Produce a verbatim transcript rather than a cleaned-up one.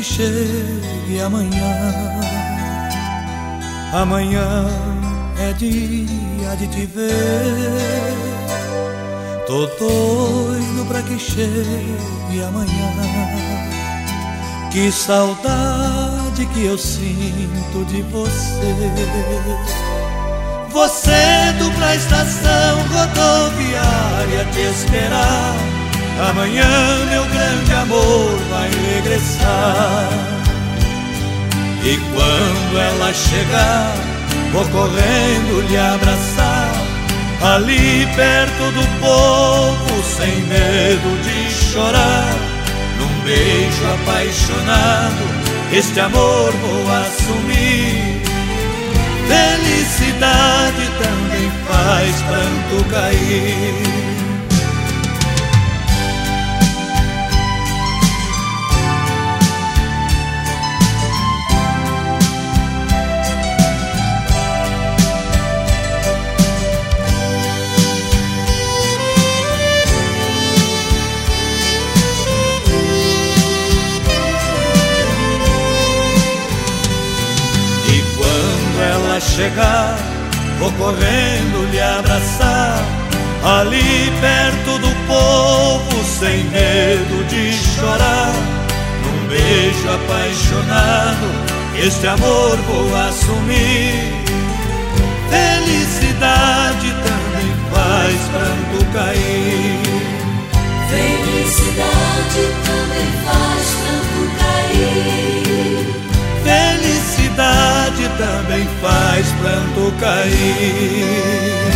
que chegue amanhã. Amanhã é dia de te ver. Tô doido pra que chegue amanhã. Que saudade que eu sinto de você. Você dupla a estação rodoviária te esperar. Amanhã meu grande amor vai regressar. E quando ela chegar, vou correndo lhe abraçar. Ali perto do povo, sem medo de chorar. Num beijo apaixonado, este amor vou assumir. Felicidade também faz pranto cair. Chegar, vou correndo lhe abraçar. Ali perto do povo, sem medo de chorar. Num beijo apaixonado, este amor vou assumir. Felicidade também faz pranto cair. Felicidade também faz pranto cair. Felicidade também faz pranto cair.